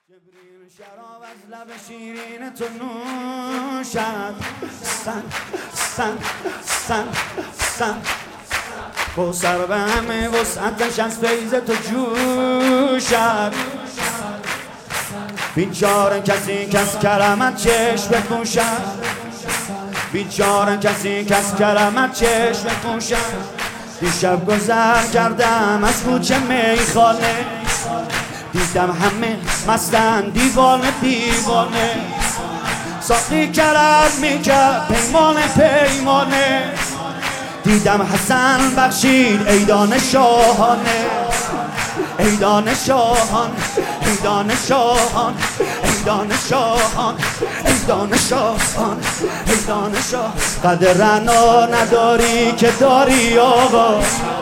جبریل شراب از لب شیرین تو نوشد سن سن سن سن کوثر به همه وسعتش از فیض تو جوشد بیچاره کسی کس کرمت چشم بپوشد بیچاره کسی کس کرمت چشم بپوشد دیشب گذر کردم از کوچه میخانه دیدم همه مستن دیوانه دیوانه ساقی کرد میکرد پیمانه پیمانه دیدم حسن بخشید ایدان شاهانه ایدان شاهان ایدان شاهان ایدان شاهان ایدان شاهان ایدان شاه قدرنا نداری که داری آقا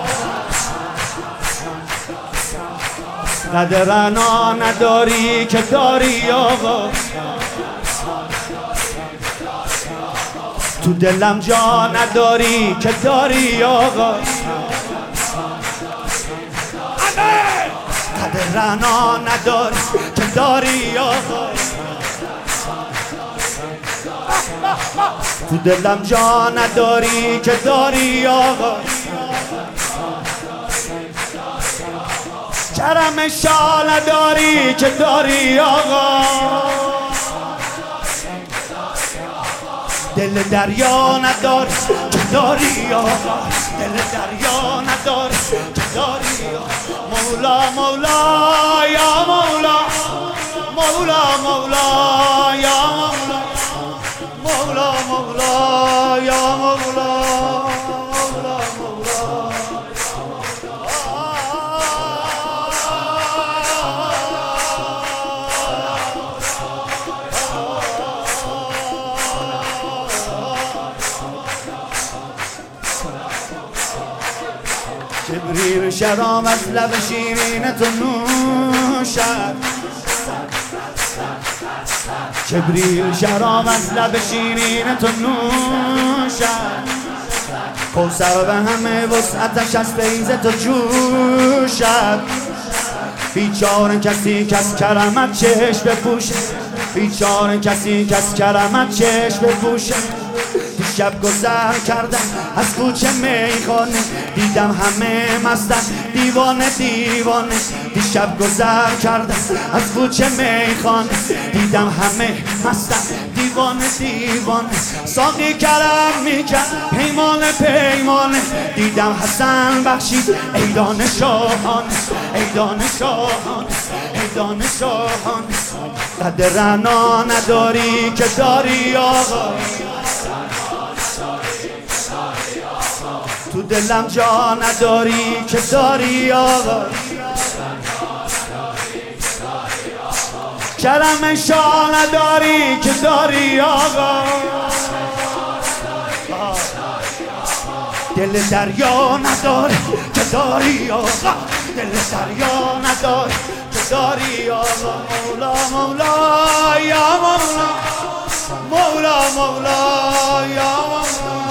قدرنا نداری که داری آقا تو دلم جا نداری که داری آقا قدرنا نداری که داری آقا تو دلم جا نداری که داری آقا کرم شال نداری که داری آقا دل دریا نداری که داری آقا دل دریا نداری که داری آقا مولا مولا یا مولا مولا مولا یا مولا مولا مولا یا مولا مولا مولا جبریل شراب از لب شیرین تو نوشد جبریل شراب از لب شیرین تو نوشد کوثر به همه وسعتش از فیض تو جوشد بیچاره کسی کس کرمت چشم بپوشد بیچاره کسی کس کرمت چشم بپوشد دیشب گذر کردم از کوچه میخانه دیدم همه مستن دیوانه دیوانه دیشب گذر کردم از کوچه میخانه دیدم همه مستن دیوانه دیوانه ساقی کرم میکرد پیمانه پیمانه دیدم حسن بخشید ایدان شاهانه ایدان شاهانه ایدان شاهانه قدرنا نداری که داری آقا تو دلم جا نداری که داری آقا کرم شاه نداری که داری آقا دل دریا نداری که داری آقا دل دریا نداری که داری آقا مولا مولا یا مولا مولا مولا یا مولا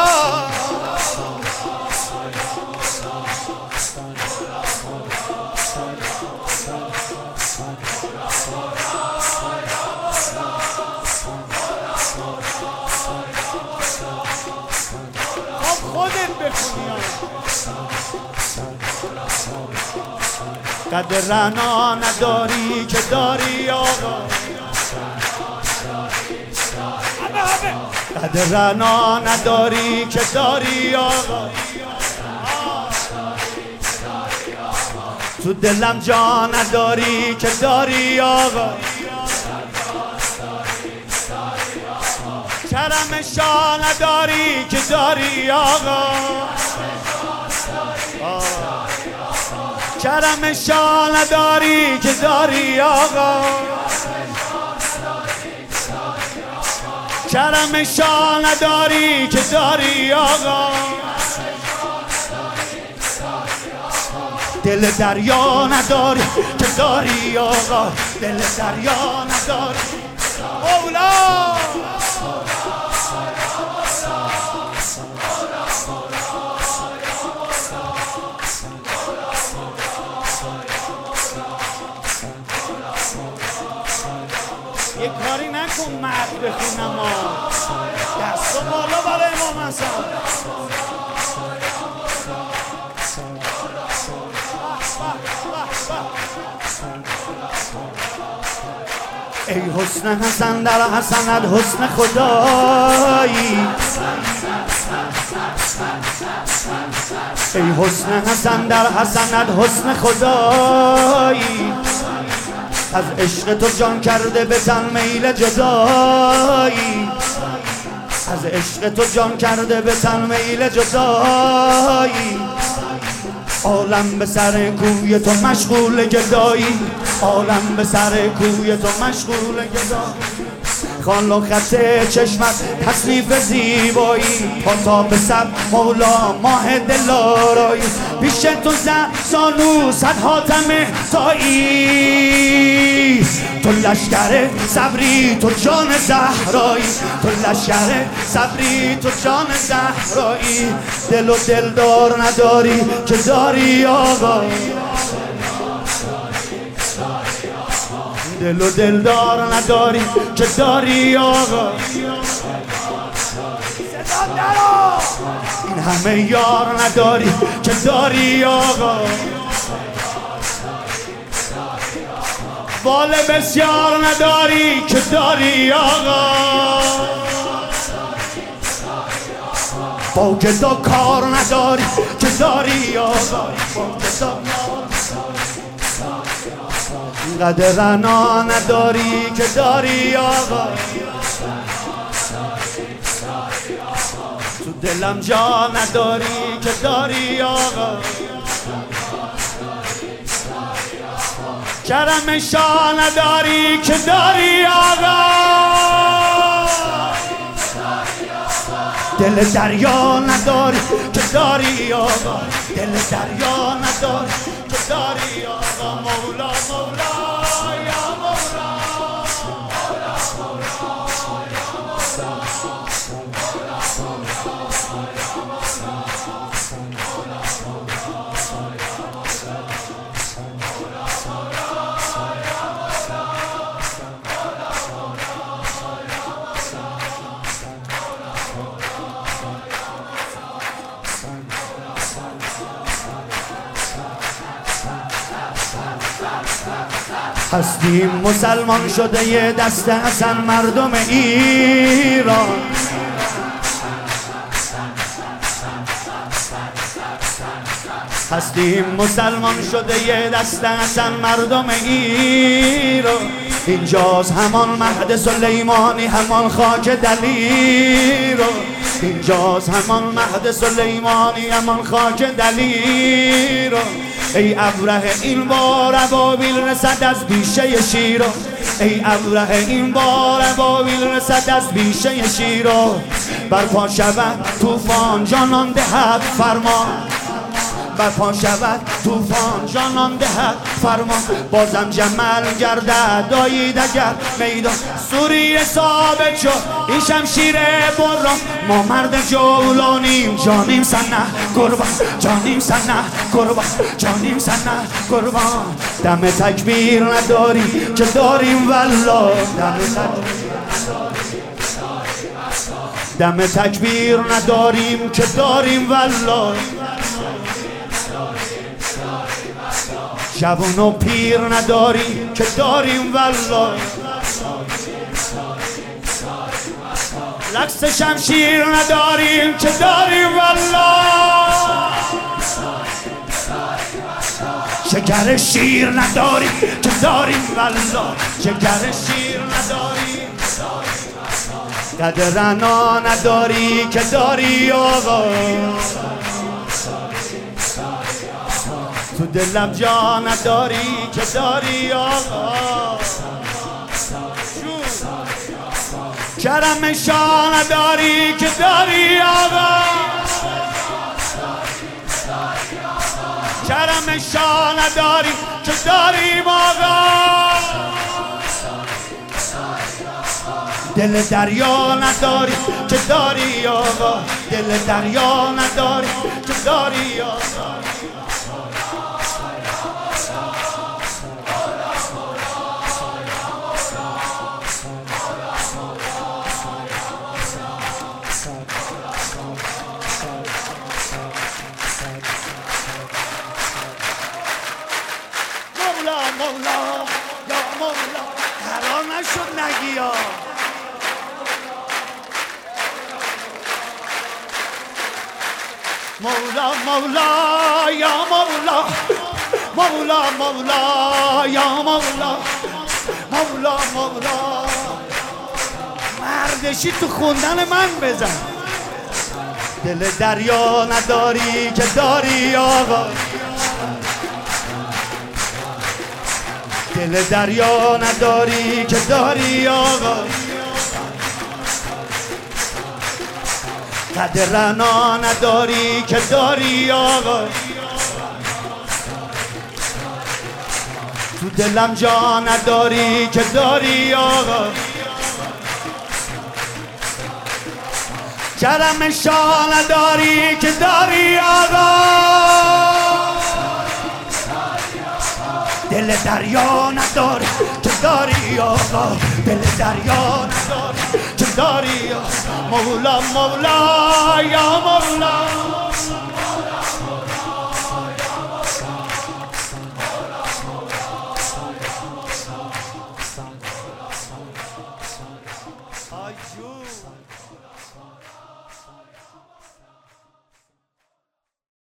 قدرنا نداری که داری آقا قدرنا نداری که داری آقا تو دلم جا نداری که داری آقا کرم شاه نداری که داری آقا کرم شاه نداری که داری آقا کرم شاه نداری که داری آقا دل دریا نداری که داری آقا دل دریا نداری مولا یه کاری نکن مرد بخونم ما دست و بالا برای امام حسن. ای حسن حسن در حسنت حسن خدایی، ای حسن حسن در حسنت حسن خدایی، از عشق تو جان کرده به تن میل جدایی، از عشق تو جان کرده به تن میل جدایی. عالم به سر کوی تو مشغول گدایی، عالم به سر کوی تو مشغول گدایی. خال و خط چشمت تصنیف زیبایی، پا به سب مولا ماه دلارایی. پیش تو زانو صد حاتم تایی، تو لشکر صبری تو جان زهرایی، تو لشکر صبری تو جان زهرایی. دل و دلدار نداری که داری آقا، دل و دلدار نداری که داری آقا. این همه یار نداری که داری آقا، بال بسیار نداری که داری آقا. با گدا کار نداری که داری آقا، اینقدر رنا نداری که داری آقا. تو دلم جا نداری که داری آقا، کرم شاه نداری که داری آقا. دل دریا نداری که داری آقا، دل دریا نداری که داری آقا. مولا مولا یا مولا، هستیم مسلمان شده یه دست حسن مردم ایران، هستیم مسلمان شده یه دست حسن مردم ایران. اینجاست همان مهد سلیمانی، همان خاک دلیر، اینجاست همان مهد سلیمانی، همان خاک دلیر. ای ابره این بار ابابیل رسد از بیشه شیرا، ای ابره این بار ابابیل رسد از بیشه شیرا. برپا شود طوفان جانان دهد فرمان، برپا شود طوفان جانان دهد فرمان. بازم جمل گردد دایید اگر میدان، سوریه ثابت شد این شمشیر بران. ما مرد جولانیم جانیم سنه قربان، جانیم سنه قربان، جانیم سنه قربان. دم تکبیر نداری که داریم والله، دم تکبیر نداریم که داریم والله. جوان و پیر نداریم که داریم والله، رقص شمشیر نداریم که داریم والله. شکر شیر نداریم که داریم والله، شکر شیر نداریم. قدر رنا نداری که داری آقا، تو دلم جا نداری که داری آقا. کرم شاه نداری که داری آقا، کرم شاه نداری که داریم آقا. دل دریا نداری که داری آقا، دل دریا نداری که داری آقا. مولا قرار نشد نگیا مولا مولا یا مولا مولا مولا یا مولا مولا مولا مردشی تو خوندن من بزن دل دریا نداری که داری آقا دل دریا نداری که داری آقا قد رنا نداری که داری آقا تو دلم جا نداری که داری آقا کرم شاه نداری که داری آقا دل دریا نداری که داری آقا دل دریا نداری که داری آقا مولا مولا یا مولا